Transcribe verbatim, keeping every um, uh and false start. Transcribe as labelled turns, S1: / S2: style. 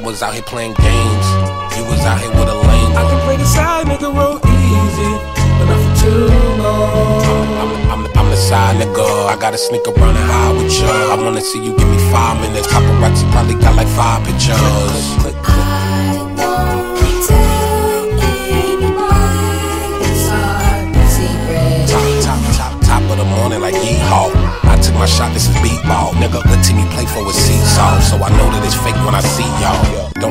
S1: was out here playing games. You was out here with a lame one.
S2: I can play the side nigga real easy, but not for too long.
S1: I'm, I'm, I'm the side nigga. I gotta sneak around and hide with you. I wanna see you give me five minutes. Paparazzi probably got like five pictures. Click, click, click. Like yeehaw, I took my shot, this is beat ball. Nigga, the team you play for is seesaw. So I know that it's fake when I see y'all. Don't